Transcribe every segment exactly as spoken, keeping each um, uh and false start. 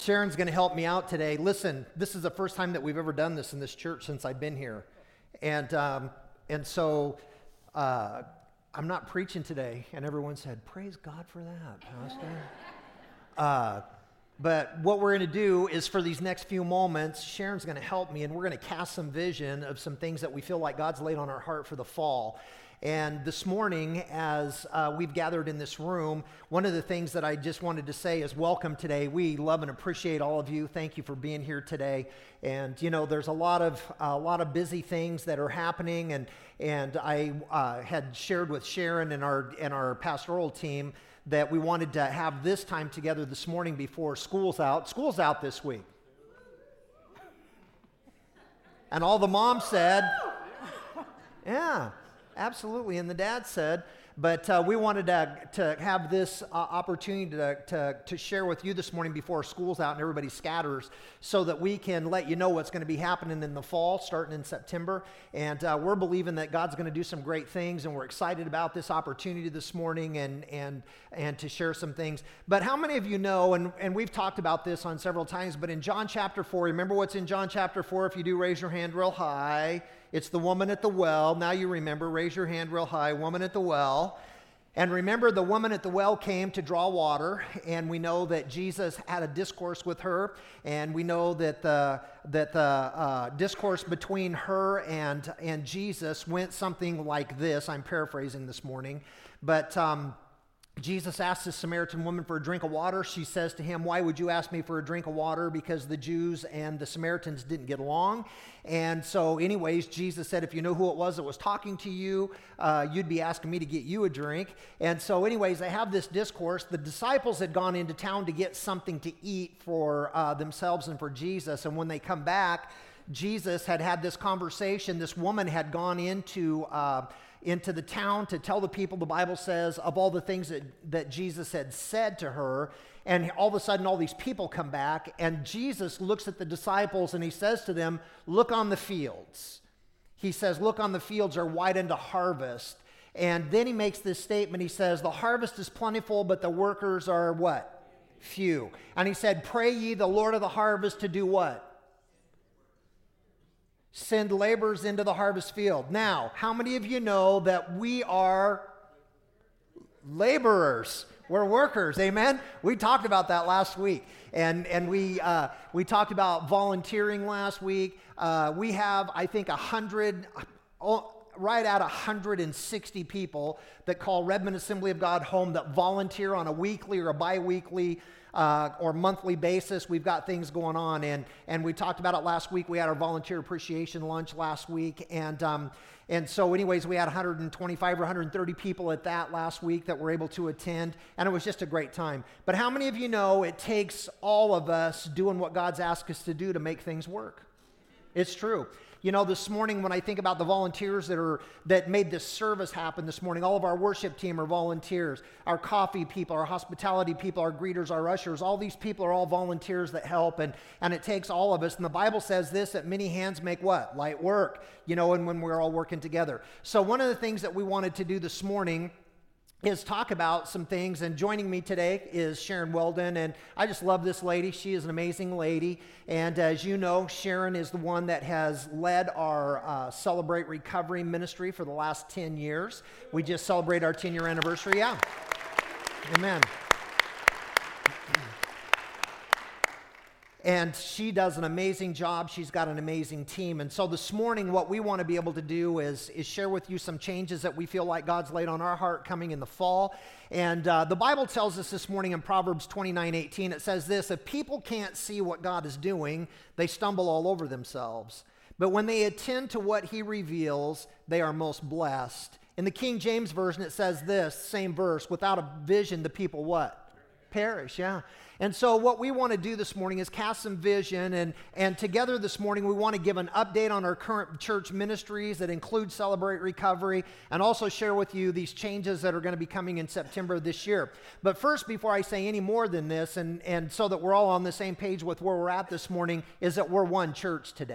Sharon's going to help me out today. Listen, this is the first time that we've ever done this in this church since I've been here. And um, and so uh, I'm not preaching today. And everyone said, praise God for that, Pastor. uh, but what we're going to do is for these next few moments, Sharon's going to help me, and we're going to cast some vision of some things that we feel like God's laid on our heart for the fall. And this morning, as uh, we've gathered in this room, one of the things that I just wanted to say is welcome today. We love and appreciate all of you. Thank you for being here today. And you know, there's a lot of a lot of busy things that are happening, and and I uh, had shared with Sharon and our and our pastoral team that we wanted to have this time together this morning before school's out. School's out this week, and all the moms said, "Yeah." Absolutely, and the dad said, but uh, we wanted to, to have this uh, opportunity to, to, to share with you this morning before school's out and everybody scatters, so that we can let you know what's going to be happening in the fall, starting in September. And uh, we're believing that God's going to do some great things, and we're excited about this opportunity this morning and and and to share some things. But how many of you know, and, and we've talked about this on several times, but in John chapter four, remember what's in John chapter four? If you do, raise your hand real high. It's the woman at the well. Now you remember, raise your hand real high, woman at the well. And remember, the woman at the well came to draw water, and we know that Jesus had a discourse with her, and we know that the, that the uh, discourse between her and, and Jesus went something like this. I'm paraphrasing this morning, but um, Jesus asked the Samaritan woman for a drink of water. She says to him, "Why would you ask me for a drink of water?" Because the Jews and the Samaritans didn't get along. And so anyways, Jesus said, if you know who it was that was talking to you, uh, you'd be asking me to get you a drink. And so anyways, they have this discourse. The disciples had gone into town to get something to eat for uh, themselves and for Jesus. And when they come back, Jesus had had this conversation. This woman had gone into uh, into the town to tell the people, the Bible says, of all the things that, that Jesus had said to her. And all of a sudden, all these people come back, and Jesus looks at the disciples and he says to them, look on the fields. He says, look on the fields are white unto harvest. And then he makes this statement. He says, the harvest is plentiful, but the workers are what? Few. And he said, pray ye the Lord of the harvest to do what? Send laborers into the harvest field. Now, how many of you know that we are laborers? We're workers, amen? We talked about that last week, and and we uh, we talked about volunteering last week. Uh, we have, I think, a hundred, right at one hundred sixty people that call Redmond Assembly of God home, that volunteer on a weekly or a bi-weekly Uh, or monthly basis. We've got things going on, and and we talked about it last week. We had our volunteer appreciation lunch last week, and um, and so anyways, we had one hundred twenty-five or one hundred thirty people at that last week that were able to attend, and it was just a great time. But how many of you know it takes all of us doing what God's asked us to do to make things work? It's true. You know, this morning when I think about the volunteers that are that made this service happen this morning, all of our worship team are volunteers. Our coffee people, our hospitality people, our greeters, our ushers, all these people are all volunteers that help, and, and it takes all of us. And the Bible says this, that many hands make what? Light work, you know, and when we're all working together. So one of the things that we wanted to do this morning is talk about some things, and joining me today is Sharon Weldon, and I just love this lady. She is an amazing lady, and as you know, Sharon is the one that has led our uh, Celebrate Recovery ministry for the last ten years. We just celebrated our ten-year anniversary, yeah. Amen. And she does an amazing job. She's got an amazing team. And so this morning, what we want to be able to do is, is share with you some changes that we feel like God's laid on our heart coming in the fall. And uh, the Bible tells us this morning in Proverbs twenty-nine eighteen, it says this, if people can't see what God is doing, they stumble all over themselves. But when they attend to what he reveals, they are most blessed. In the King James Version, it says this, same verse, without a vision, the people what? Perish, yeah. And so what we want to do this morning is cast some vision, and, and together this morning we want to give an update on our current church ministries that include Celebrate Recovery, and also share with you these changes that are going to be coming in September of this year. But first, before I say any more than this, and, and so that we're all on the same page with where we're at this morning, is that we're one church today.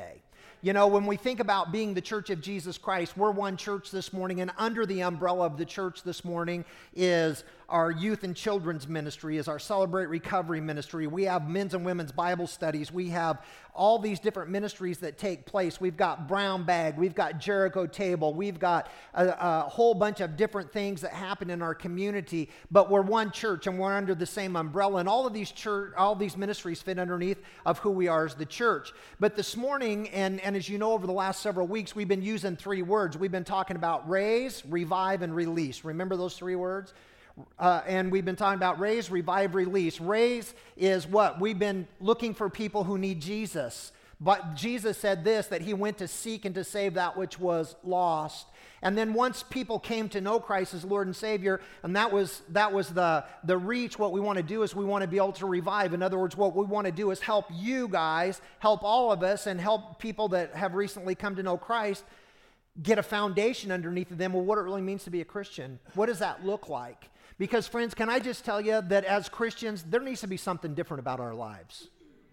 You know, when we think about being the Church of Jesus Christ, we're one church this morning, and under the umbrella of the church this morning is our youth and children's ministry, is our Celebrate Recovery ministry. We have men's and women's Bible studies. We have all these different ministries that take place. We've got Brown Bag. We've got Jericho Table. We've got a, a whole bunch of different things that happen in our community, but we're one church and we're under the same umbrella, and all of these church, all these ministries fit underneath of who we are as the church. But this morning, and, and as you know, over the last several weeks, we've been using three words. We've been talking about raise, revive, and release. Remember those three words? Uh, and we've been talking about raise, revive, release. Raise is what? We've been looking for people who need Jesus. But Jesus said this, that he went to seek and to save that which was lost. And then once people came to know Christ as Lord and Savior, and that was that was the, the reach, what we want to do is we want to be able to revive. In other words, what we want to do is help you guys, help all of us, and help people that have recently come to know Christ get a foundation underneath of them. Well, what it really means to be a Christian. What does that look like? Because, friends, can I just tell you that as Christians, there needs to be something different about our lives.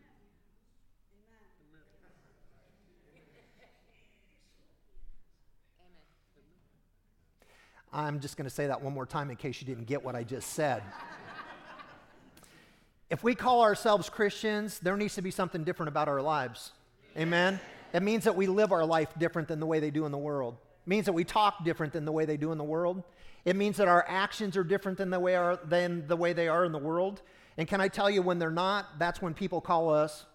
I'm just going to say that one more time in case you didn't get what I just said. If we call ourselves Christians, there needs to be something different about our lives. Amen? That means that we live our life different than the way they do in the world. It means that we talk different than the way they do in the world. It means that our actions are different than the way are, than the way they are in the world. And can I tell you, when they're not, that's when people call us,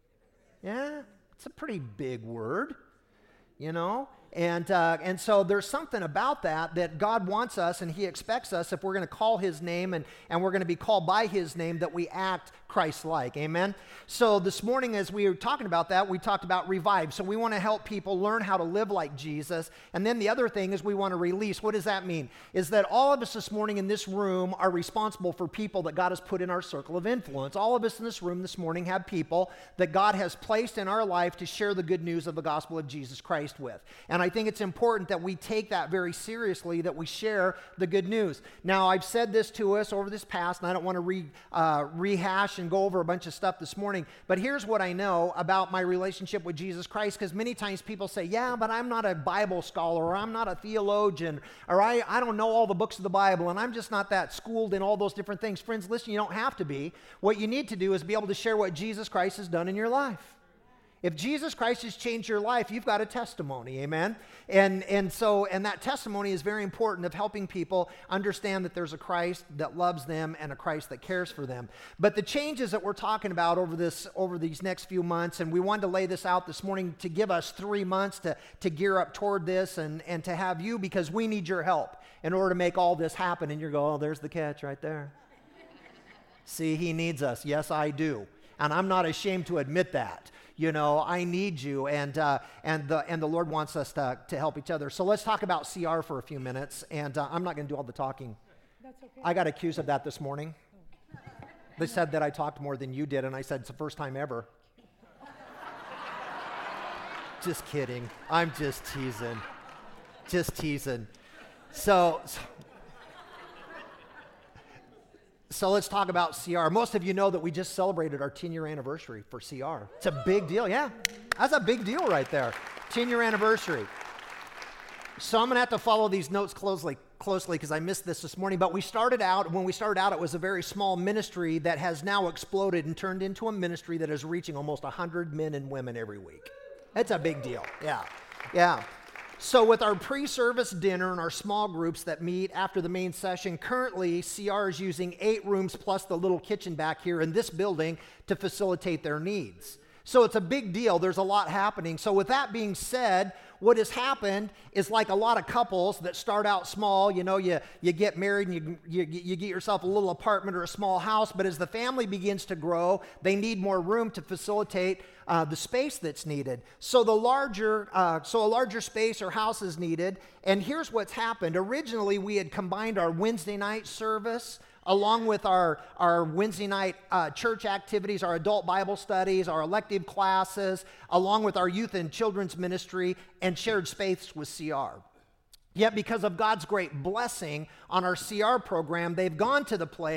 yeah, it's a pretty big word, you know? And uh, and so there's something about that that God wants us and he expects us, if we're going to call his name and, and we're going to be called by his name, that we act Christ-like. Amen? So this morning as we were talking about that, we talked about revive. So we want to help people learn how to live like Jesus. And then the other thing is we want to release. What does that mean? Is that all of us this morning in this room are responsible for people that God has put in our circle of influence. All of us in this room this morning have people that God has placed in our life to share the good news of the gospel of Jesus Christ with. And I think it's important that we take that very seriously, that we share the good news. Now, I've said this to us over this past, and I don't want to re, uh, rehash and go over a bunch of stuff this morning, but here's what I know about my relationship with Jesus Christ, because many times people say, yeah, but I'm not a Bible scholar, or I'm not a theologian, or I, I don't know all the books of the Bible, and I'm just not that schooled in all those different things. Friends, listen, you don't have to be. What you need to do is be able to share what Jesus Christ has done in your life. If Jesus Christ has changed your life, you've got a testimony, amen? And and so, and that testimony is very important of helping people understand that there's a Christ that loves them and a Christ that cares for them. But the changes that we're talking about over this, over these next few months, and we wanted to lay this out this morning to give us three months to, to gear up toward this and, and to have you, because we need your help in order to make all this happen. And you're going, oh, there's the catch right there. See, he needs us. Yes, I do. And I'm not ashamed to admit that. You know, I need you, and uh, and the and the Lord wants us to, to help each other. So let's talk about C R for a few minutes, and uh, I'm not going to do all the talking. That's okay. I got accused of that this morning. They said that I talked more than you did, and I said, it's the first time ever. Just kidding. I'm just teasing. Just teasing. So... so So let's talk about C R. Most of you know that we just celebrated our ten-year anniversary for C R. It's a big deal, yeah. That's a big deal right there. ten-year anniversary. So I'm going to have to follow these notes closely closely because I missed this this morning. But we started out, when we started out, it was a very small ministry that has now exploded and turned into a ministry that is reaching almost one hundred men and women every week. It's a big deal, yeah, yeah. So with our pre-service dinner and our small groups that meet after the main session, currently C R is using eight rooms plus the little kitchen back here in this building to facilitate their needs. So it's a big deal. There's a lot happening. So with that being said, what has happened is, like a lot of couples that start out small, you know, you, you get married and you, you, you get yourself a little apartment or a small house, but as the family begins to grow, they need more room to facilitate uh, the space that's needed. So the larger, uh, so a larger space or house is needed. And here's what's happened. Originally, we had combined our Wednesday night service along with our, our Wednesday night uh, church activities, our adult Bible studies, our elective classes, along with our youth and children's ministry, and shared space with C R. Yet because of God's great blessing on our C R program, they've gone to the place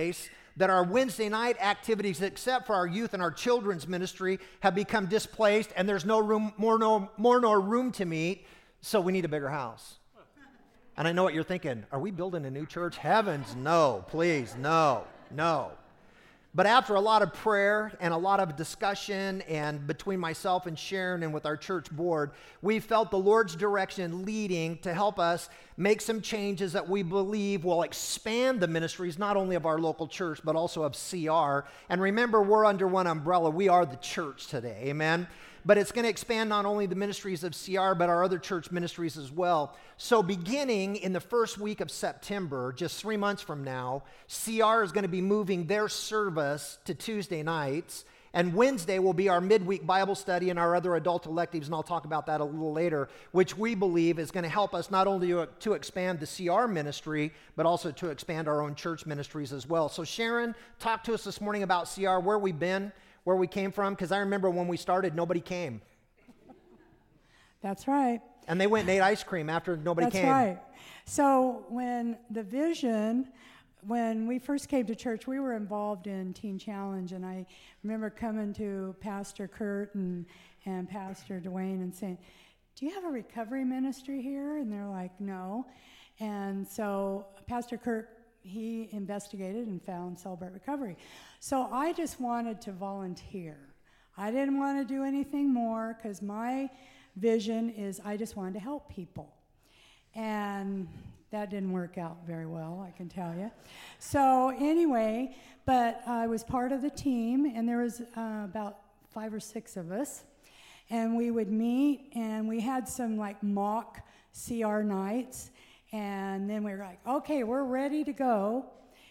that our Wednesday night activities, except for our youth and our children's ministry, have become displaced, and there's no room, more no more nor room to meet, so we need a bigger house. And I know what you're thinking. Are we building a new church? Heavens, no, please, no, no. But after a lot of prayer and a lot of discussion, and between myself and Sharon and with our church board, we felt the Lord's direction leading to help us make some changes that we believe will expand the ministries, not only of our local church, but also of C R. And remember, we're under one umbrella. We are the church today, amen? But it's going to expand not only the ministries of C R, but our other church ministries as well. So beginning in the first week of September, just three months from now, C R is going to be moving their service to Tuesday nights, and Wednesday will be our midweek Bible study and our other adult electives, and I'll talk about that a little later, which we believe is going to help us not only to, to expand the C R ministry, but also to expand our own church ministries as well. So Sharon, talk to us this morning about C R, where we've been, where we came from, because I remember when we started, nobody came. That's right. And they went and ate ice cream after nobody That's came. That's right. So when the vision, when we first came to church, we were involved in Teen Challenge, and I remember coming to Pastor Kurt and, and Pastor Dwayne and saying, do you have a recovery ministry here? And they're like, no. And so Pastor Kurt, he investigated and found Celebrate Recovery. So I just wanted to volunteer. I didn't want to do anything more because my vision is I just wanted to help people. And that didn't work out very well, I can tell you. So anyway, but I was part of the team, and there was uh, about five or six of us. And we would meet, and we had some like mock C R nights. And then we were like, okay, we're ready to go.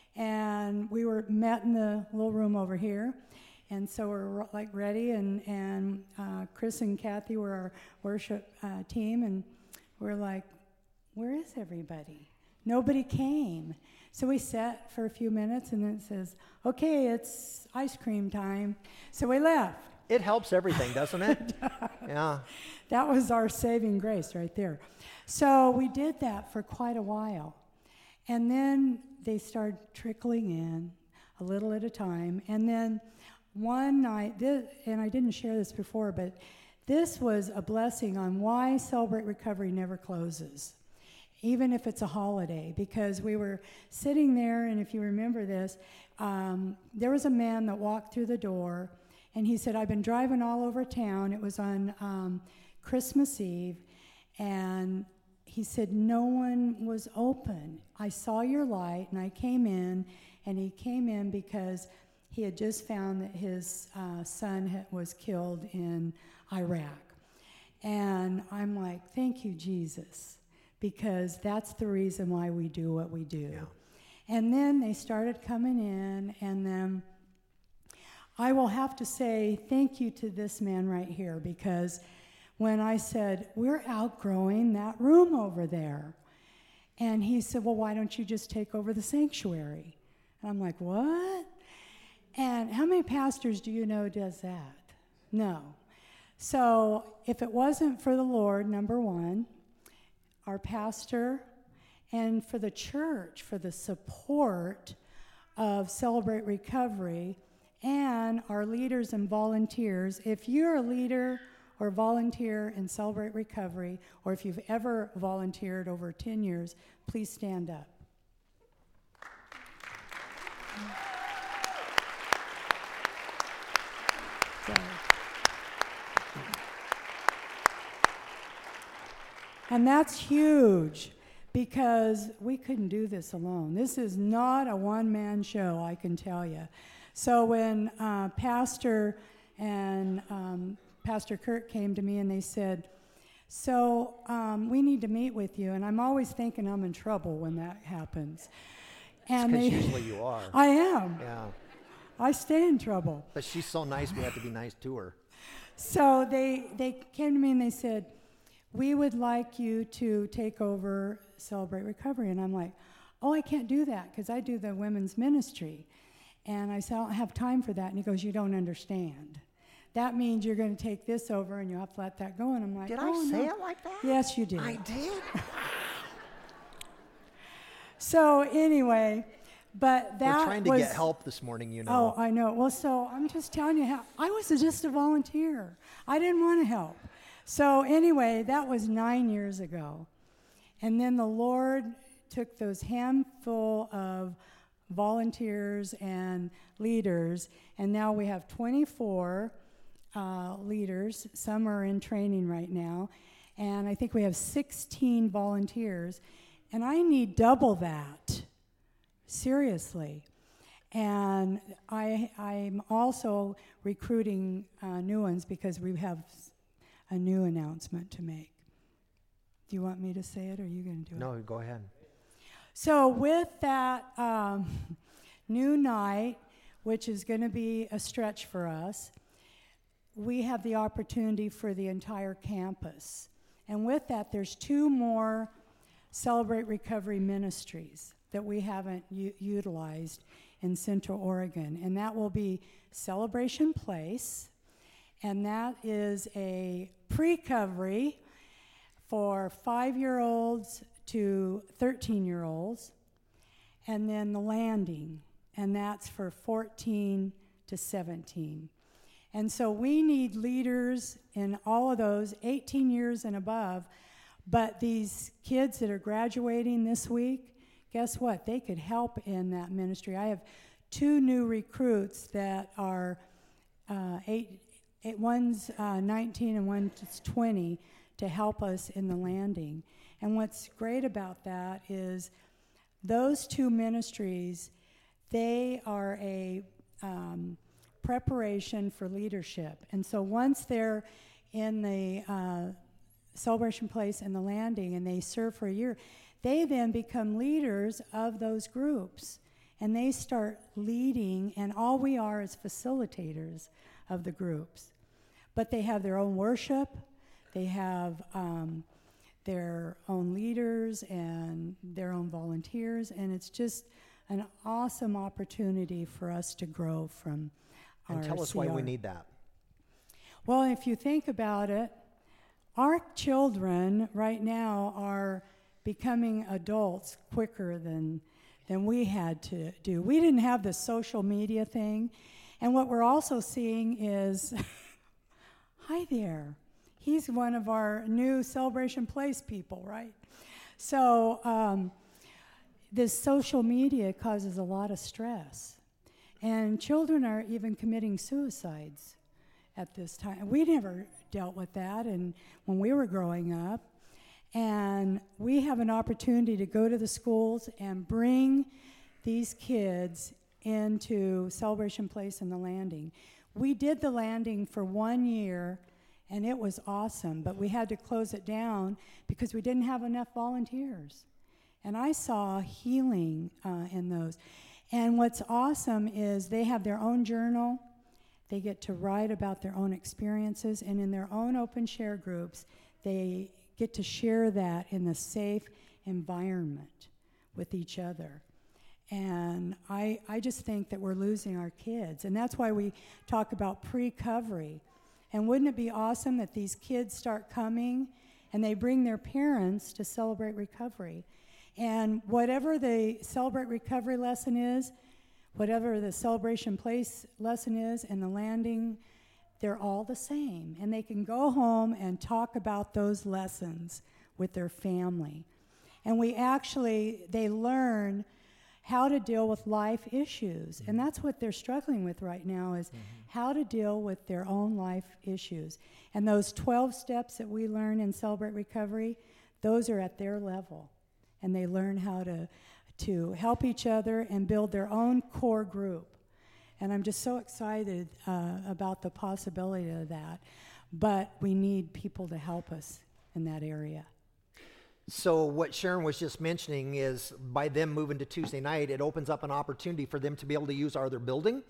And we were met in the little room over here. And so we're like ready, and, and uh, Chris and Kathy were our worship uh, team, and we're like, where is everybody? Nobody came. So we sat for a few minutes, and then it says, okay, it's ice cream time. So we left. It helps everything, doesn't it? Yeah. That was our saving grace right there. So we did that for quite a while. And then they started trickling in a little at a time. And then one night, this, and I didn't share this before, but this was a blessing on why Celebrate Recovery never closes, even if it's a holiday, because we were sitting there, and if you remember this, um, there was a man that walked through the door, and he said, I've been driving all over town. It was on um, Christmas Eve, and he said, no one was open. I saw your light, and I came in, and he came in because he had just found that his uh, son had, was killed in Iraq. And I'm like, thank you, Jesus, because that's the reason why we do what we do. Yeah. And then they started coming in, and then I will have to say thank you to this man right here, because when I said, we're outgrowing that room over there, and he said, well, why don't you just take over the sanctuary? And I'm like, what? And how many pastors do you know does that? No. So if it wasn't for the Lord, number one, our pastor, and for the church, for the support of Celebrate Recovery, and our leaders and volunteers, if you're a leader or volunteer in Celebrate Recovery, or if you've ever volunteered over ten years, please stand up. So. And that's huge, because we couldn't do this alone. This is not a one-man show, I can tell you. So when uh, Pastor and um, Pastor Kurt came to me and they said, so um, we need to meet with you, and I'm always thinking I'm in trouble when that happens. And Because they, usually you are. I am. Yeah. I stay in trouble. But she's so nice, we have to be nice to her. So they, they came to me and they said, we would like you to take over Celebrate Recovery. And I'm like, oh, I can't do that because I do the women's ministry. And I said, I don't have time for that. And he goes, you don't understand. That means you're going to take this over and you have to let that go. And I'm like, Did oh, I say no. it like that? Yes, you did. I did? So anyway, But that We're trying to was, get help this morning, you know. Oh, I know. Well, so I'm just telling you how I was just a volunteer. I didn't want to help. So anyway, that was nine years ago. And then the Lord took those handful of volunteers and leaders, and now we have twenty-four uh, leaders. Some are in training right now. And I think we have sixteen volunteers. And I need double that. Seriously. And I, I'm also recruiting uh, new ones because we have a new announcement to make. Do you want me to say it, or are you going to do it? No, go ahead. So with that um, new night, which is going to be a stretch for us, we have the opportunity for the entire campus. And with that, there's two more Celebrate Recovery ministries that we haven't u- utilized in Central Oregon. And that will be Celebration Place, and that is a pre-covery for five-year-olds to thirteen-year-olds, and then the Landing, and that's for fourteen to seventeen. And so we need leaders in all of those, eighteen years and above, but these kids that are graduating this week, guess what? They could help in that ministry. I have two new recruits that are uh, eight, eight, one's uh, nineteen and one's twenty, to help us in the Landing. And what's great about that is those two ministries, they are a um, preparation for leadership. And so once they're in the uh, Celebration Place and the Landing and they serve for a year, they then become leaders of those groups. And they start leading, and all we are is facilitators of the groups. But they have their own worship, they have um, their own leaders and their own volunteers, and it's just an awesome opportunity for us to grow from our And tell us C R. why we need that. Well, if you think about it, our children right now are becoming adults quicker than than we had to do. We didn't have the social media thing. And what we're also seeing is, hi there. He's one of our new Celebration Place people, right? So um, this social media causes a lot of stress. And children are even committing suicides at this time. We never dealt with that and when we were growing up. And we have an opportunity to go to the schools and bring these kids into Celebration Place and the Landing. We did the Landing for one year, and it was awesome, but we had to close it down because we didn't have enough volunteers. And I saw healing uh, in those. And what's awesome is they have their own journal. They get to write about their own experiences, and in their own open share groups, they get to share that in a safe environment with each other. And I, I just think that we're losing our kids. And that's why we talk about pre-covery. And wouldn't it be awesome that these kids start coming and they bring their parents to Celebrate Recovery? And whatever the Celebrate Recovery lesson is, whatever the Celebration Place lesson is, and the Landing, they're all the same. And they can go home and talk about those lessons with their family. And we actually, they learn how to deal with life issues. And that's what they're struggling with right now, is mm-hmm. how to deal with their own life issues. And those twelve steps that we learn in Celebrate Recovery, those are at their level. And they learn how to, to help each other and build their own core group. And I'm just so excited uh, about the possibility of that. But we need people to help us in that area. So what Sharon was just mentioning is by them moving to Tuesday night, it opens up an opportunity for them to be able to use our other building.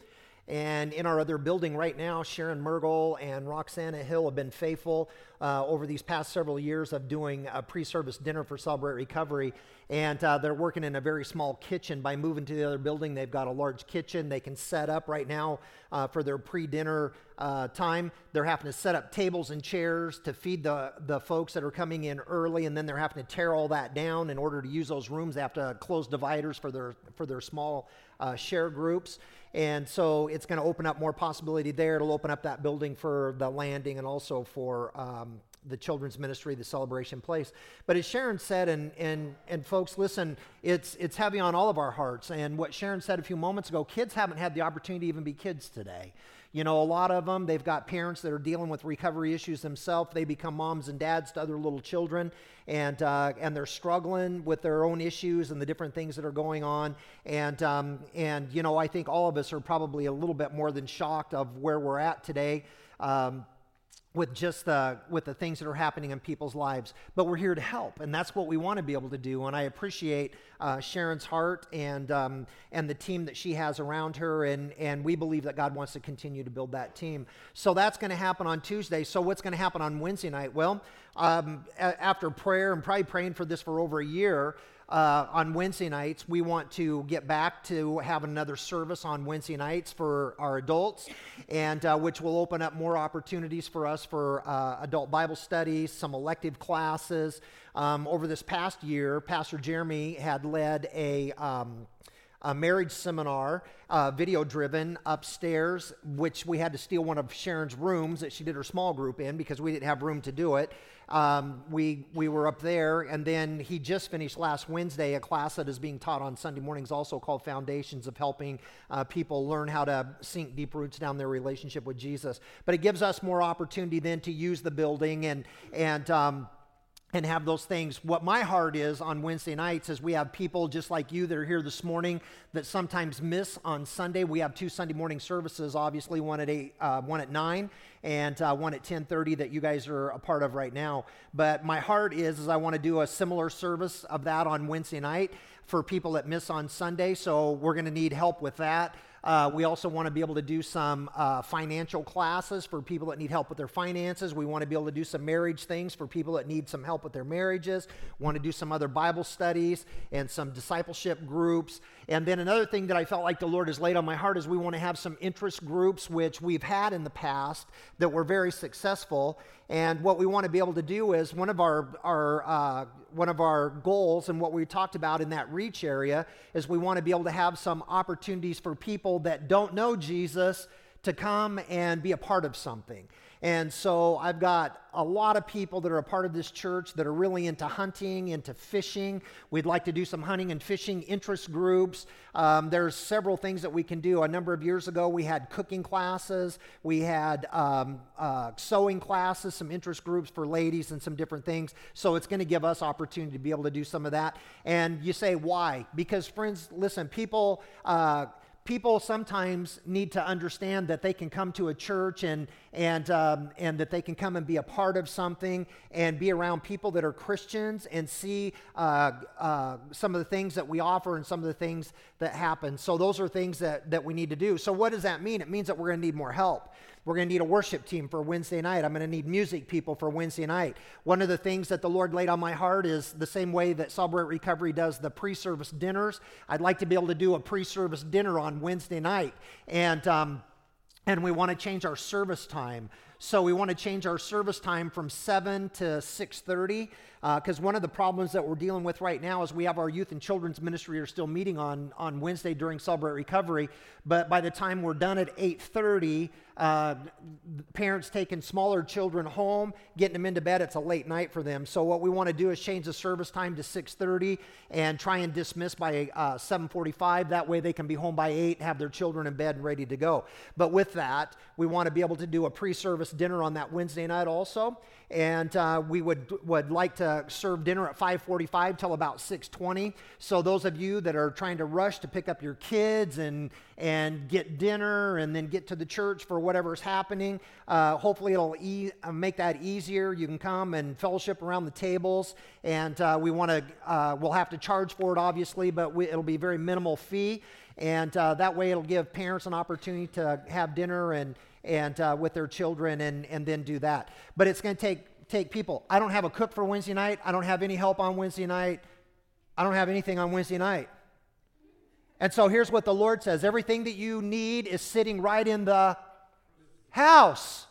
And in our other building right now, Sharon Mergel and Roxana Hill have been faithful uh, over these past several years of doing a pre-service dinner for Celebrate Recovery. And uh, they're working in a very small kitchen. By moving to the other building, they've got a large kitchen they can set up right now uh, for their pre-dinner uh, time. They're having to set up tables and chairs to feed the, the folks that are coming in early, and then they're having to tear all that down in order to use those rooms. They have to close dividers for their, for their small uh, share groups. And so it's going to open up more possibility there. It'll open up that building for the landing and also for um, the children's ministry, the Celebration Place. But as Sharon said, and and and folks, listen, it's it's heavy on all of our hearts. And what Sharon said a few moments ago, kids haven't had the opportunity to even be kids today. You know, a lot of them, they've got parents that are dealing with recovery issues themselves. They become moms and dads to other little children, and uh, and they're struggling with their own issues and the different things that are going on. And um, and you know, I think all of us are probably a little bit more than shocked of where we're at today. Um, with just the with the things that are happening in people's lives. But we're here to help, and that's what we want to be able to do. And I appreciate uh, Sharon's heart and um, and the team that she has around her, and, and we believe that God wants to continue to build that team. So that's going to happen on Tuesday. So what's going to happen on Wednesday night? Well, um, a- after prayer, and probably praying for this for over a year, Uh, on Wednesday nights, we want to get back to have another service on Wednesday nights for our adults, and uh, which will open up more opportunities for us for uh, adult Bible studies, some elective classes. Um, over this past year, Pastor Jeremy had led a um, a marriage seminar, uh, video-driven, upstairs, which we had to steal one of Sharon's rooms that she did her small group in because we didn't have room to do it. Um, we we were up there, and then he just finished last Wednesday a class that is being taught on Sunday mornings, also called Foundations of Helping uh, People Learn How to Sink Deep Roots Down Their Relationship with Jesus. But it gives us more opportunity then to use the building and and um, and have those things. What my heart is on Wednesday nights is we have people just like you that are here this morning that sometimes miss on Sunday. We have two Sunday morning services, obviously, one at eight, uh, one at nine, and uh, one at ten thirty that you guys are a part of right now. But my heart is, is I want to do a similar service of that on Wednesday night for people that miss on Sunday. So we're going to need help with that. Uh, we also want to be able to do some uh, financial classes for people that need help with their finances. We want to be able to do some marriage things for people that need some help with their marriages. We want to do some other Bible studies and some discipleship groups. And then another thing that I felt like the Lord has laid on my heart is we want to have some interest groups, which we've had in the past that were very successful. And what we want to be able to do is one of our, our uh, one of our goals, and what we talked about in that reach area, is we want to be able to have some opportunities for people that don't know Jesus to come and be a part of something. And so I've got a lot of people that are a part of this church that are really into hunting, into fishing. We'd like to do some hunting and fishing interest groups. Um, there's several things that we can do. A number of years ago, we had cooking classes. We had um, uh, sewing classes, some interest groups for ladies and some different things. So it's going to give us opportunity to be able to do some of that. And you say, why? Because, friends, listen, people... Uh, People sometimes need to understand that they can come to a church and and um, and that they can come and be a part of something and be around people that are Christians and see uh, uh, some of the things that we offer and some of the things that happen. So those are things that, that we need to do. So what does that mean? It means that we're going to need more help. We're going to need a worship team for Wednesday night. I'm going to need music people for Wednesday night. One of the things that the Lord laid on my heart is the same way that Celebrate Recovery does the pre-service dinners. I'd like to be able to do a pre-service dinner on Wednesday night. And, um, and we want to change our service time. So we want to change our service time from seven to six thirty, because uh, one of the problems that we're dealing with right now is we have our youth and children's ministry are still meeting on, on Wednesday during Celebrate Recovery, but by the time we're done at eight thirty, uh, parents taking smaller children home, getting them into bed, it's a late night for them. So what we want to do is change the service time to six thirty and try and dismiss by uh, seven forty-five. That way they can be home by eight, have their children in bed and ready to go. But with that, we want to be able to do a pre-service dinner on that Wednesday night also, and uh, we would would like to serve dinner at five forty-five till about six twenty. So those of you that are trying to rush to pick up your kids and and get dinner and then get to the church for whatever's happening, uh, hopefully it'll e- make that easier. You can come and fellowship around the tables, and uh, we want to uh, we'll have to charge for it obviously, but we, it'll be very minimal fee. And uh, that way it'll give parents an opportunity to have dinner and, and uh, with their children and, and then do that. But it's going to take, take people. I don't have a cook for Wednesday night. I don't have any help on Wednesday night. I don't have anything on Wednesday night. And so here's what the Lord says. Everything that you need is sitting right in the house.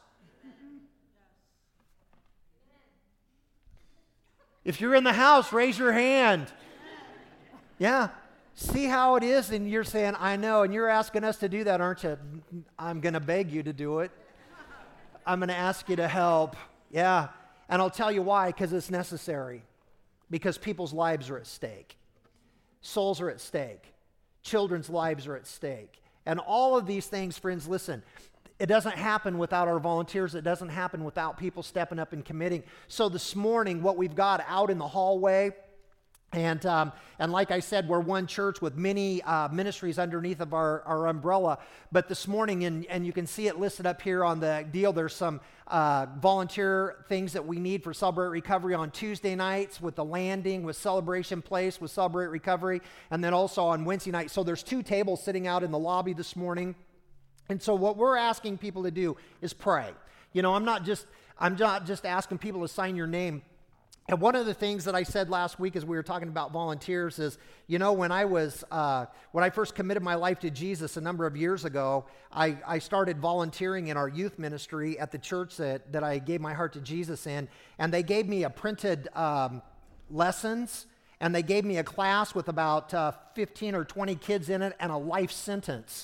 If you're in the house, raise your hand. Yeah. See how it is, and you're saying, I know, and you're asking us to do that, aren't you? I'm going to beg you to do it. I'm going to ask you to help. Yeah. And I'll tell you why, because it's necessary. Because people's lives are at stake. Souls are at stake. Children's lives are at stake. And all of these things, friends, listen, it doesn't happen without our volunteers. It doesn't happen without people stepping up and committing. So this morning, what we've got out in the hallway, and um, and like I said, we're one church with many uh, ministries underneath of our, our umbrella. But this morning, and, and you can see it listed up here on the deal, there's some uh, volunteer things that we need for Celebrate Recovery on Tuesday nights with the landing, with Celebration Place, with Celebrate Recovery, and then also on Wednesday night. So there's two tables sitting out in the lobby this morning. And so what we're asking people to do is pray. You know, I'm not just I'm not just asking people to sign your name. And one of the things that I said last week as we were talking about volunteers is, you know, when I was, uh, when I first committed my life to Jesus a number of years ago, I, I started volunteering in our youth ministry at the church that, that I gave my heart to Jesus in. And they gave me a printed um, lessons, and they gave me a class with about uh, fifteen or twenty kids in it and a life sentence.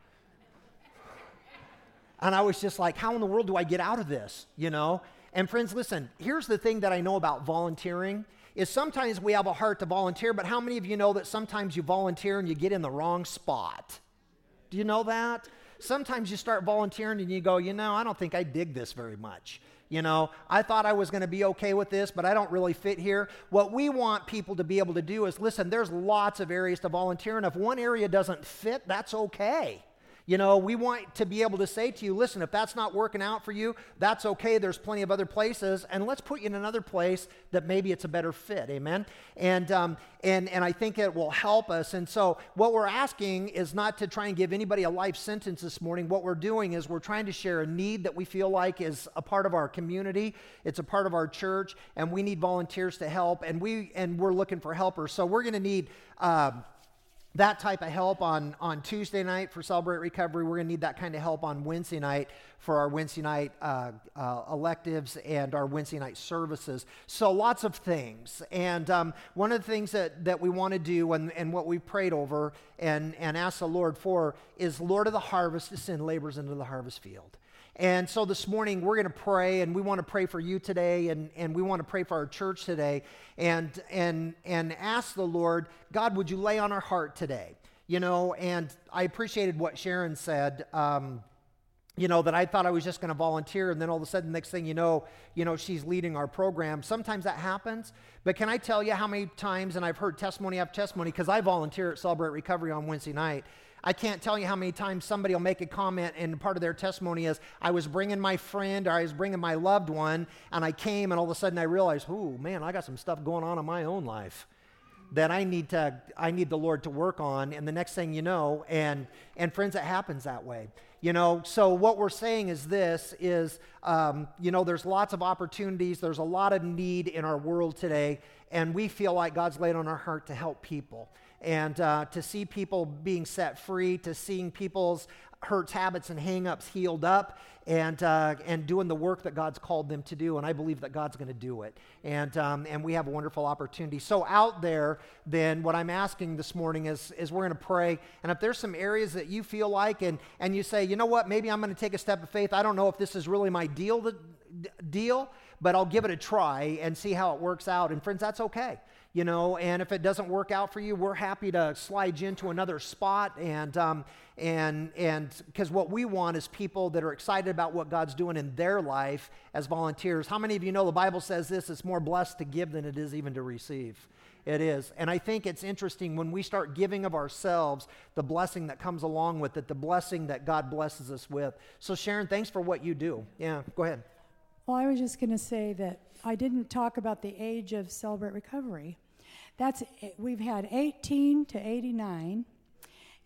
And I was just like, how in the world do I get out of this, you know? And friends, listen, here's the thing that I know about volunteering is sometimes we have a heart to volunteer, but how many of you know that sometimes you volunteer and you get in the wrong spot? Do you know that? Sometimes you start volunteering and you go, you know, I don't think I dig this very much. You know, I thought I was going to be okay with this, but I don't really fit here. What we want people to be able to do is, listen, there's lots of areas to volunteer, and if one area doesn't fit, that's okay. You know, we want to be able to say to you, listen, if that's not working out for you, that's okay. There's plenty of other places, and let's put you in another place that maybe it's a better fit. Amen. And um, and and I think it will help us. And so, what we're asking is not to try and give anybody a life sentence this morning. What we're doing is we're trying to share a need that we feel like is a part of our community. It's a part of our church, and we need volunteers to help. And we and we're looking for helpers. So we're going to need. Uh, That type of help on, on Tuesday night for Celebrate Recovery. We're going to need that kind of help on Wednesday night for our Wednesday night uh, uh, electives and our Wednesday night services. So lots of things. And um, one of the things that, that we want to do and, and what we've prayed over and, and asked the Lord for is, Lord of the harvest, to send laborers into the harvest field. And so this morning we're going to pray, and we want to pray for you today, and, and we want to pray for our church today, and and and ask the Lord, God, would you lay on our heart today? You know, and I appreciated what Sharon said, um, you know, that I thought I was just going to volunteer, and then all of a sudden, next thing you know, you know, she's leading our program. Sometimes that happens, but can I tell you how many times, and I've heard testimony after testimony, because I volunteer at Celebrate Recovery on Wednesday night, I can't tell you how many times somebody will make a comment and part of their testimony is, I was bringing my friend or I was bringing my loved one and I came and all of a sudden I realized, oh man, I got some stuff going on in my own life that I need to, I need the Lord to work on. And the next thing you know, and, and friends, it happens that way. You know, so what we're saying is this is, um, you know, there's lots of opportunities. There's a lot of need in our world today. And we feel like God's laid on our heart to help people. And uh, to see people being set free, to seeing people's hurts, habits, and hang-ups healed up, and uh, and doing the work that God's called them to do. And I believe that God's going to do it. And um, and we have a wonderful opportunity. So out there, then, what I'm asking this morning is, is we're going to pray. And if there's some areas that you feel like, and, and you say, you know what, maybe I'm going to take a step of faith. I don't know if this is really my deal, the, deal, but I'll give it a try and see how it works out. And friends, that's okay. You know, and if it doesn't work out for you, we're happy to slide you into another spot. And um, and and because what we want is people that are excited about what God's doing in their life as volunteers. How many of you know the Bible says this? It's more blessed to give than it is even to receive. It is. And I think it's interesting when we start giving of ourselves, the blessing that comes along with it, the blessing that God blesses us with. So Sharon, thanks for what you do. Yeah, go ahead. Well, I was just going to say that I didn't talk about the age of Celebrate Recovery. That's, we've had eighteen to eighty-nine,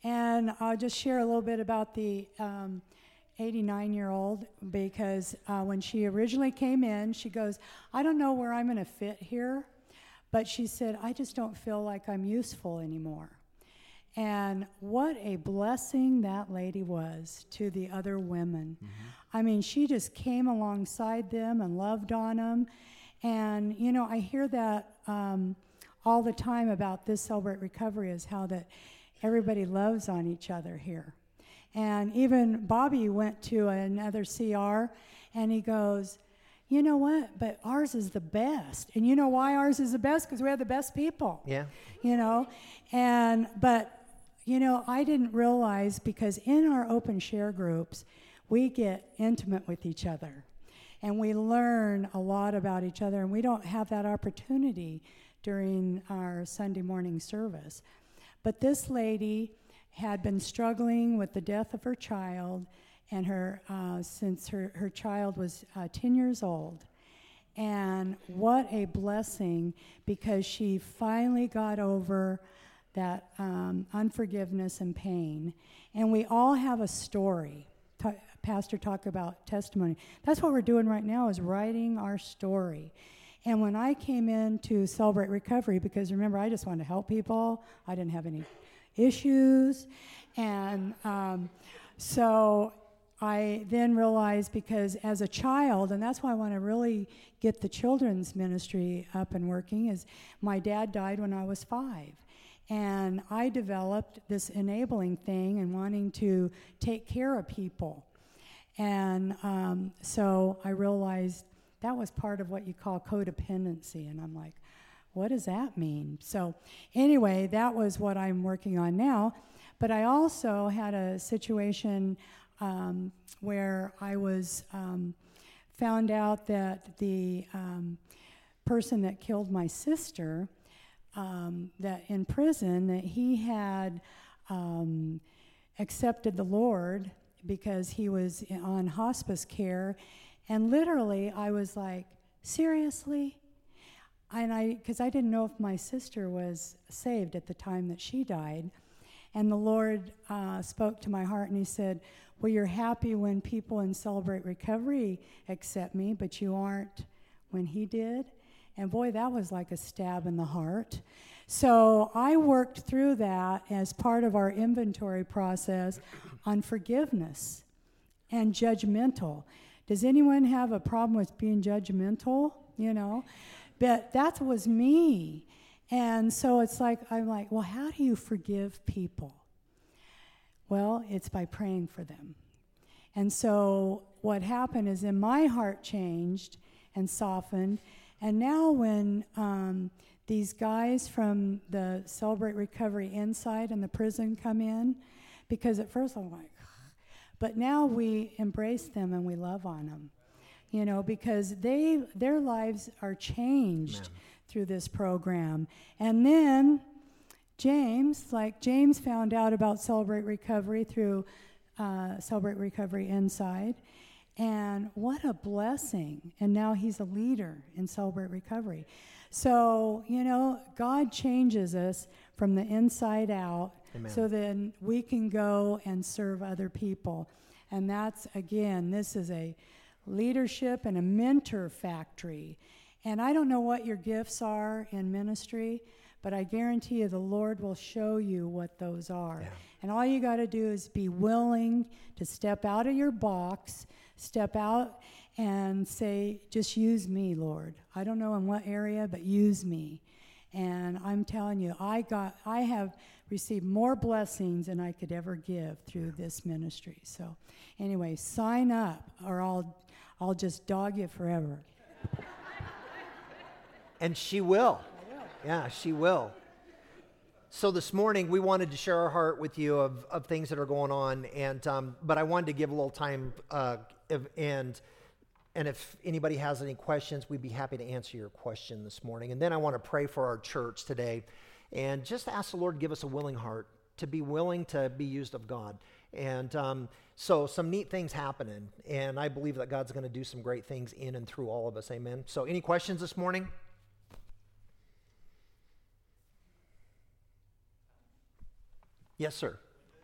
And I'll just share a little bit about the um, eighty-nine-year-old, because uh, when she originally came in, she goes, I don't know where I'm going to fit here, but she said, I just don't feel like I'm useful anymore. And what a blessing that lady was to the other women. Mm-hmm. I mean, she just came alongside them and loved on them. And, you know, I hear that um, all the time about this Celebrate Recovery, is how that everybody loves on each other here. And even Bobby went to another C R, and he goes, you know what, but ours is the best. And you know why ours is the best? Because we have the best people. Yeah. You know, and, but, you know, I didn't realize, because in our open share groups, we get intimate with each other. And we learn a lot about each other, and we don't have that opportunity during our Sunday morning service. But this lady had been struggling with the death of her child, and her uh, since her, her child was uh, ten years old. And what a blessing, because she finally got over that um, unforgiveness and pain. And we all have a story. Ta- Pastor talked about testimony. That's what we're doing right now, is writing our story. And when I came in to Celebrate Recovery, because remember, I just wanted to help people. I didn't have any issues. And um, so I then realized, because as a child, and that's why I want to really get the children's ministry up and working, is my dad died when I was five. And I developed this enabling thing and wanting to take care of people. And um, so I realized that was part of what you call codependency. And I'm like, what does that mean? So anyway, that was what I'm working on now. But I also had a situation um, where I was um, found out that the um, person that killed my sister, um, that in prison, that he had um, accepted the Lord because he was on hospice care. And literally, I was like, seriously? And I, because I didn't know if my sister was saved at the time that she died. And the Lord uh, spoke to my heart, and he said, well, you're happy when people in Celebrate Recovery accept me, but you aren't when he did. And boy, that was like a stab in the heart. So I worked through that as part of our inventory process on forgiveness and judgmental. Does anyone have a problem with being judgmental? You know, but that was me. And so it's like, I'm like, well, how do you forgive people? Well, it's by praying for them. And so what happened is, in my heart changed and softened. And now when um, these guys from the Celebrate Recovery Inside and the prison come in, because at first I'm like, but now we embrace them and we love on them, you know, because they their lives are changed Amen. Through this program. And then James, like James found out about Celebrate Recovery through uh, Celebrate Recovery Inside. And what a blessing. And now he's a leader in Celebrate Recovery. So, you know, God changes us from the inside out. Amen. So then we can go and serve other people. And that's, again, this is a leadership and a mentor factory. And I don't know what your gifts are in ministry, but I guarantee you the Lord will show you what those are. Yeah. And all you got to do is be willing to step out of your box, step out and say, just use me, Lord. I don't know in what area, but use me. And I'm telling you, I got, I have received more blessings than I could ever give through this ministry. So anyway, sign up or I'll, I'll just dog you forever. And she will. Yeah, she will. So this morning, we wanted to share our heart with you of, of things that are going on, and um, but I wanted to give a little time, uh, if, and and if anybody has any questions, we'd be happy to answer your question this morning. And then I want to pray for our church today, and just ask the Lord to give us a willing heart, to be willing to be used of God. And um, so some neat things happening, and I believe that God's going to do some great things in and through all of us, amen. So any questions this morning? Yes, sir.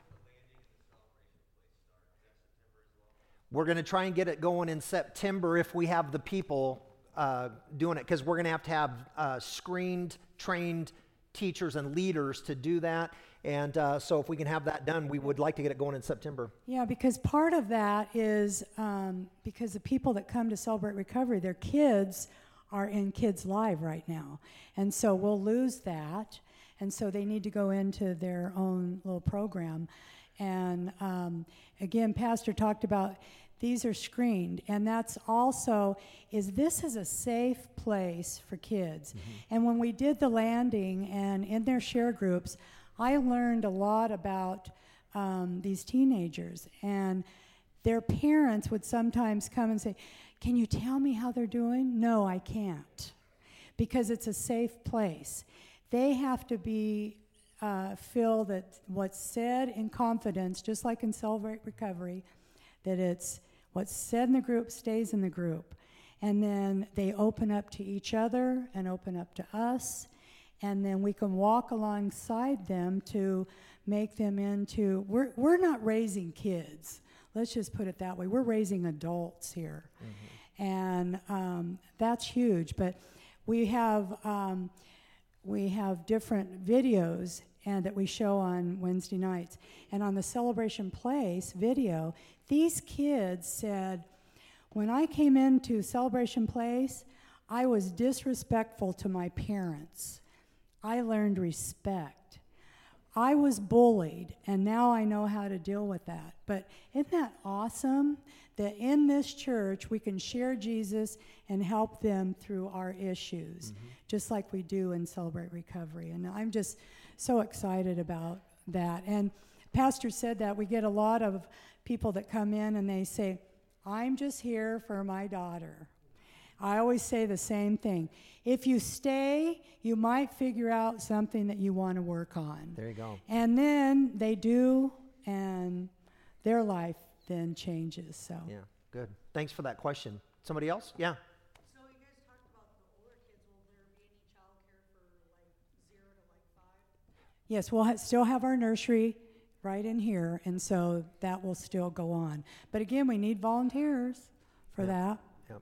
We're going to try and get it going in September if we have the people uh, doing it, because we're going to have to have uh, screened, trained teachers and leaders to do that. And uh, so if we can have that done, we would like to get it going in September. Yeah, because part of that is um, because the people that come to Celebrate Recovery, their kids are in Kids Live right now. And so we'll lose that. And so they need to go into their own little program. And um, again, Pastor talked about these are screened. And that's also, is this is a safe place for kids. Mm-hmm. And when we did the landing and in their share groups, I learned a lot about um, these teenagers. And their parents would sometimes come and say, can you tell me how they're doing? No, I can't. Because it's a safe place. They have to be, uh, feel that what's said in confidence, just like in Celebrate Recovery, that it's what's said in the group stays in the group. And then they open up to each other and open up to us. And then we can walk alongside them to make them into, we're, we're not raising kids. Let's just put it that way. We're raising adults here. Mm-hmm. And um, that's huge. But we have um, we have different videos and that we show on Wednesday nights. And on the Celebration Place video, these kids said, when I came into Celebration Place, I was disrespectful to my parents. I learned respect. I was bullied, and now I know how to deal with that. But isn't that awesome that in this church we can share Jesus and help them through our issues, mm-hmm. just like we do in Celebrate Recovery. And I'm just so excited about that. And Pastor said that we get a lot of people that come in and they say, I'm just here for my daughter. I always say the same thing. If you stay, you might figure out something that you want to work on. There you go. And then they do, and their life then changes. So yeah, good. Thanks for that question. Somebody else? Yeah. So you guys talked about the older kids. Will there be any child care for like zero to like five? Yes, we'll ha- still have our nursery right in here, and so that will still go on. But again, we need volunteers for yeah. that. Yep.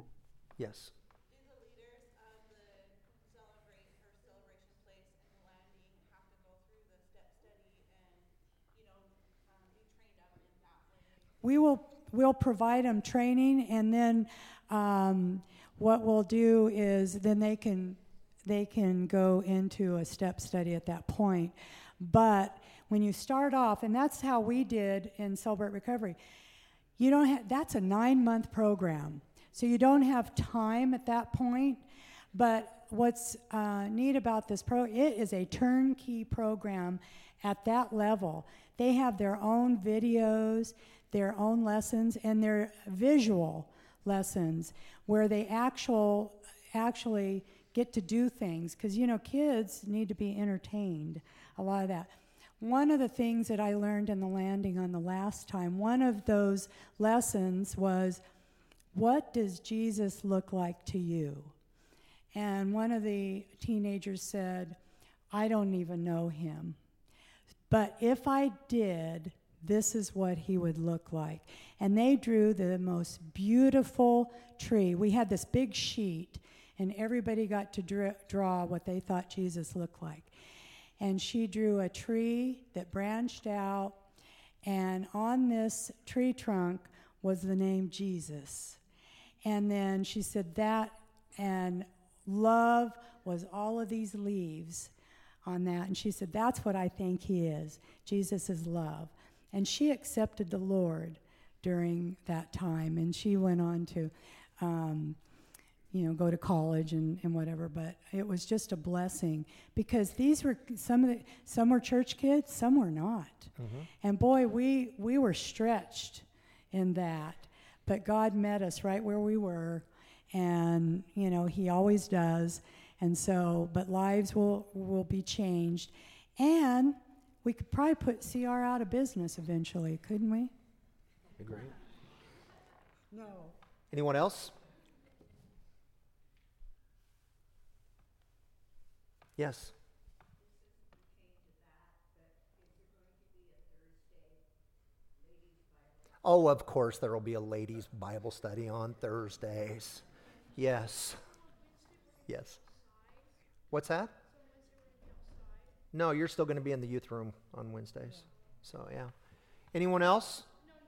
Yes. Do the leaders of the Celebrate or Celebration Place and the landing have to go through the step study and, you know, um, be trained up in that way? We will we'll provide them training, and then um, what we'll do is then they can they can go into a step study at that point. But when you start off, and that's how we did in Celebrate Recovery, you don't have, that's a nine-month program. So you don't have time at that point. But what's uh, neat about this pro, it is a turnkey program at that level. They have their own videos, their own lessons, and their visual lessons where they actual actually get to do things. Because, you know, kids need to be entertained, a lot of that. One of the things that I learned in the landing on the last time, one of those lessons was, what does Jesus look like to you? And one of the teenagers said, I don't even know him. But if I did, this is what he would look like. And they drew the most beautiful tree. We had this big sheet, and everybody got to dra- draw what they thought Jesus looked like. And she drew a tree that branched out, and on this tree trunk was the name Jesus. And then she said that, and love was all of these leaves on that. And she said, that's what I think he is. Jesus is love. And she accepted the Lord during that time, and she went on to, um, you know, go to college and, and whatever. But it was just a blessing, because these were some of the, some were church kids, some were not. Mm-hmm. And boy, we we were stretched in that. But God met us right where we were, and you know, he always does. And so, but lives will will be changed, and we could probably put C R out of business eventually, couldn't we? Agree. No. Anyone else? Yes. Oh, of course, there will be a ladies' Bible study on Thursdays. Yes. Yes. What's that? No, you're still going to be in the youth room on Wednesdays. So, yeah. Anyone else?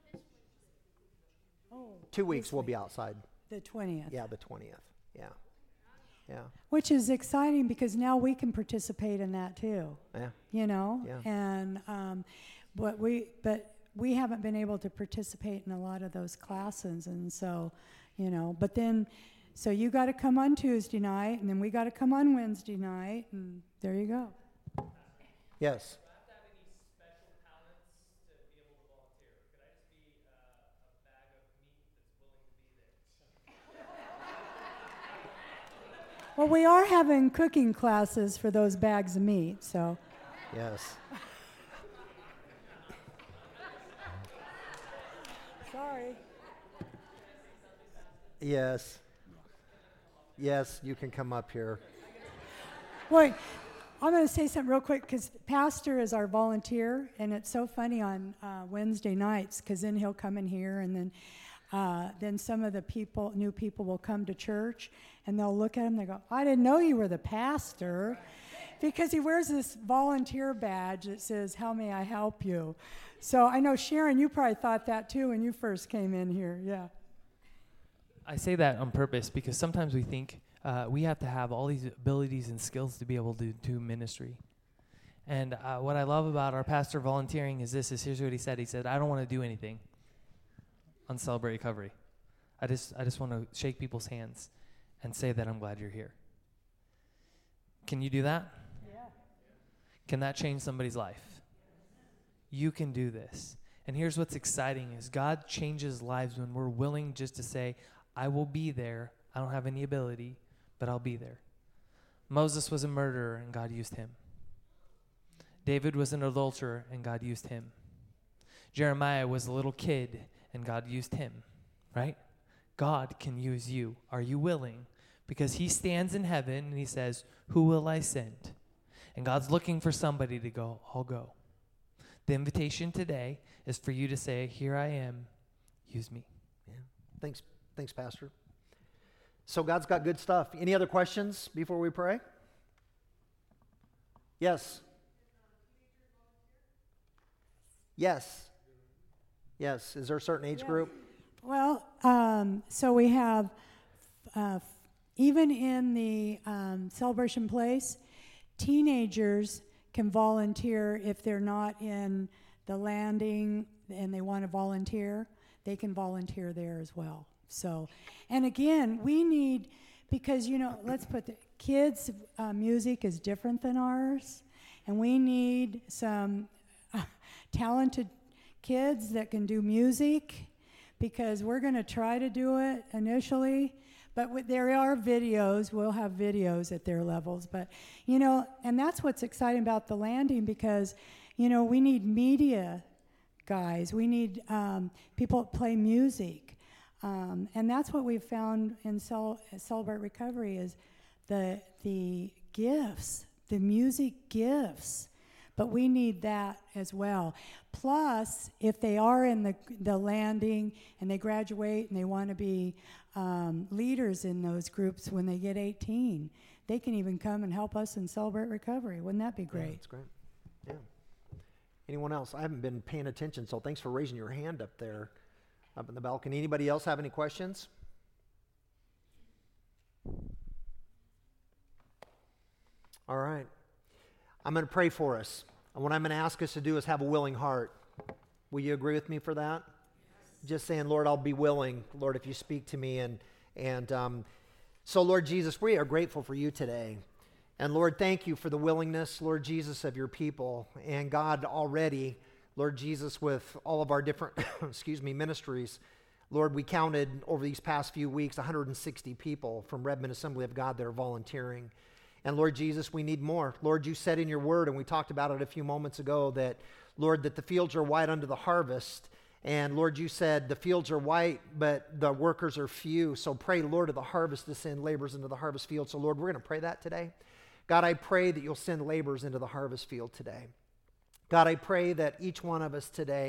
Oh, Two weeks this we'll week. be outside. The twentieth. Yeah, the twentieth. Yeah. Yeah. Which is exciting because now we can participate in that too. Yeah. You know? Yeah. And um, but we but we haven't been able to participate in a lot of those classes, and so, you know, but then so you got to come on Tuesday night, and then we got to come on Wednesday night, and there you go. Yes. Well, we are having cooking classes for those bags of meat, so. Yes. Sorry. Yes. Yes, you can come up here. Wait, I'm going to say something real quick because Pastor is our volunteer, and it's so funny on uh, Wednesday nights because then he'll come in here, and then uh, then some of the people, new people, will come to church, and they'll look at him. They go, "I didn't know you were the pastor," because he wears this volunteer badge that says, "How may I help you?" So I know Sharon, you probably thought that too when you first came in here. Yeah. I say that on purpose because sometimes we think uh, we have to have all these abilities and skills to be able to do ministry. And uh, what I love about our pastor volunteering is this, is here's what he said. He said, I don't want to do anything on Celebrate Recovery. I just I just want to shake people's hands and say that I'm glad you're here. Can you do that? Yeah. Can that change somebody's life? You can do this. And here's what's exciting is God changes lives when we're willing just to say, I will be there. I don't have any ability, but I'll be there. Moses was a murderer, and God used him. David was an adulterer, and God used him. Jeremiah was a little kid, and God used him, right? God can use you. Are you willing? Because he stands in heaven, and he says, who will I send? And God's looking for somebody to go, I'll go. The invitation today is for you to say, here I am, use me. Yeah. Thanks. Thanks, Pastor. So God's got good stuff. Any other questions before we pray? Yes. Yes. Yes. Is there a certain age Yeah. group? Well, um, so we have, uh, even in the um, Celebration Place, teenagers can volunteer if they're not in the landing and they want to volunteer. They can volunteer there as well. So, and again, we need, because, you know, let's put the kids' uh, music is different than ours, and we need some uh, talented kids that can do music, because we're going to try to do it initially, but w- there are videos. We'll have videos at their levels, but, you know, and that's what's exciting about the landing, because, you know, we need media guys. We need um, people that play music. Um, and that's what we've found in Cel- Celebrate Recovery is the the gifts, the music gifts. But we need that as well. Plus, if they are in the the landing and they graduate and they want to be um, leaders in those groups when they get eighteen, they can even come and help us in Celebrate Recovery. Wouldn't that be great? Yeah, that's great. Yeah. Anyone else? I haven't been paying attention, so thanks for raising your hand up there, up in the balcony. Anybody else have any questions? All right. I'm going to pray for us. And what I'm going to ask us to do is have a willing heart. Will you agree with me for that? Yes. Just saying, Lord, I'll be willing, Lord, if you speak to me. And, and um, so, Lord Jesus, we are grateful for you today. And, Lord, thank you for the willingness, Lord Jesus, of your people. And, God, already, Lord Jesus, with all of our different, excuse me, ministries, Lord, we counted over these past few weeks one hundred sixty people from Redmond Assembly of God that are volunteering. And Lord Jesus, we need more. Lord, you said in your word, and we talked about it a few moments ago, that, Lord, that the fields are white unto the harvest. And Lord, you said the fields are white, but the workers are few. So pray, Lord, of the harvest to send laborers into the harvest field. So Lord, we're going to pray that today. God, I pray that you'll send laborers into the harvest field today. God, I pray that each one of us today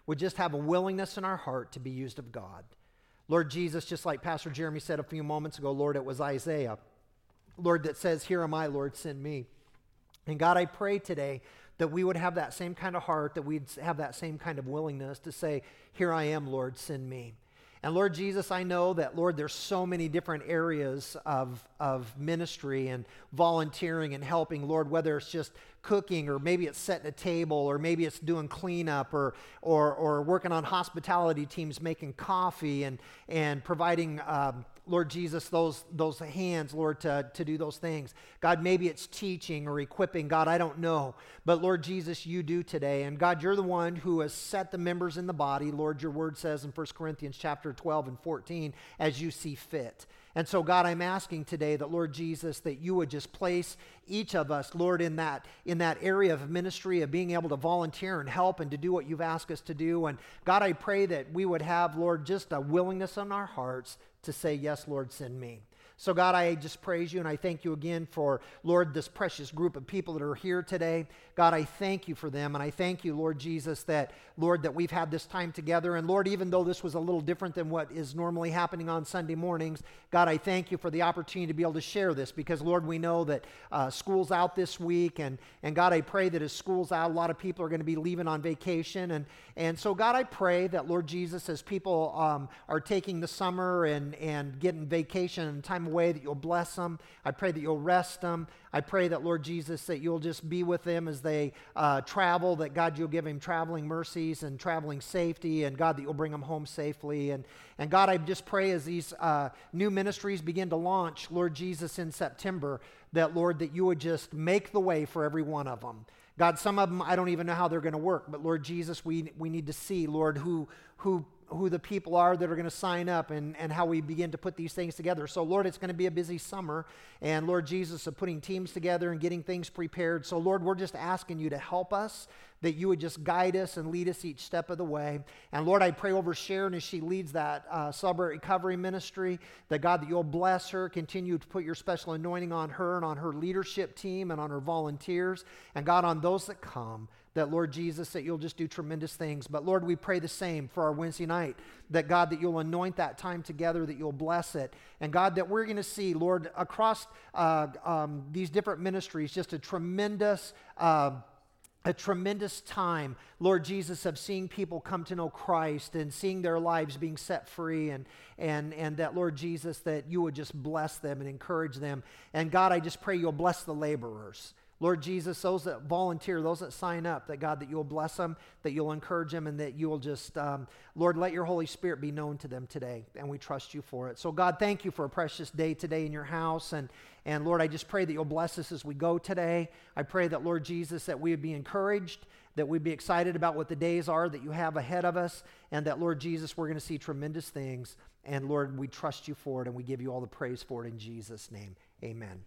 would just have a willingness in our heart to be used of God. Lord Jesus, just like Pastor Jeremy said a few moments ago, Lord, it was Isaiah, Lord, that says, here am I, Lord, send me. And God, I pray today that we would have that same kind of heart, that we'd have that same kind of willingness to say, here I am, Lord, send me. And Lord Jesus, I know that, Lord, there's so many different areas of, of ministry and volunteering and helping, Lord, whether it's just cooking, or maybe it's setting a table, or maybe it's doing cleanup, or or, or working on hospitality teams, making coffee and, and providing, um, Lord Jesus, those those hands, Lord, to, to do those things. God, maybe it's teaching or equipping. God, I don't know. But Lord Jesus, you do today. And God, you're the one who has set the members in the body. Lord, your word says in First Corinthians chapter twelve and fourteen, as you see fit. And so, God, I'm asking today that, Lord Jesus, that you would just place each of us, Lord, in that in that area of ministry of being able to volunteer and help and to do what you've asked us to do. And God, I pray that we would have, Lord, just a willingness in our hearts to say, yes, Lord, send me. So God, I just praise you and I thank you again for, Lord, this precious group of people that are here today. God, I thank you for them, and I thank you, Lord Jesus, that, Lord, that we've had this time together. And Lord, even though this was a little different than what is normally happening on Sunday mornings, God, I thank you for the opportunity to be able to share this, because, Lord, we know that uh, school's out this week, and, and God, I pray that as school's out, a lot of people are going to be leaving on vacation. And, and so, God, I pray that, Lord Jesus, as people um, are taking the summer and, and getting vacation and time away, that you'll bless them. I pray that you'll rest them. I pray that, Lord Jesus, that you'll just be with them as they uh, travel, that, God, you'll give them traveling mercies and traveling safety, and, God, that you'll bring them home safely. And, and God, I just pray as these uh, new ministries begin to launch, Lord Jesus, in September, that, Lord, that you would just make the way for every one of them. God, some of them, I don't even know how they're going to work, but, Lord Jesus, we we need to see, Lord, who who who the people are that are going to sign up, and, and how we begin to put these things together. So, Lord, it's going to be a busy summer, and, Lord Jesus, of putting teams together and getting things prepared. So, Lord, we're just asking you to help us, that you would just guide us and lead us each step of the way. And, Lord, I pray over Sharon as she leads that uh, Celebrate Recovery ministry, that, God, that you'll bless her, continue to put your special anointing on her and on her leadership team and on her volunteers, and, God, on those that come, that, Lord Jesus, that you'll just do tremendous things. But, Lord, we pray the same for our Wednesday night, that, God, that you'll anoint that time together, that you'll bless it. And, God, that we're going to see, Lord, across uh, um, these different ministries, just a tremendous uh, a tremendous time, Lord Jesus, of seeing people come to know Christ and seeing their lives being set free, and and and that, Lord Jesus, that you would just bless them and encourage them. And, God, I just pray you'll bless the laborers. Lord Jesus, those that volunteer, those that sign up, that, God, that you'll bless them, that you'll encourage them, and that you'll just, um, Lord, let your Holy Spirit be known to them today, and we trust you for it. So, God, thank you for a precious day today in your house, and, and Lord, I just pray that you'll bless us as we go today. I pray that, Lord Jesus, that we would be encouraged, that we'd be excited about what the days are that you have ahead of us, and that, Lord Jesus, we're going to see tremendous things, and, Lord, we trust you for it, and we give you all the praise for it in Jesus' name. Amen.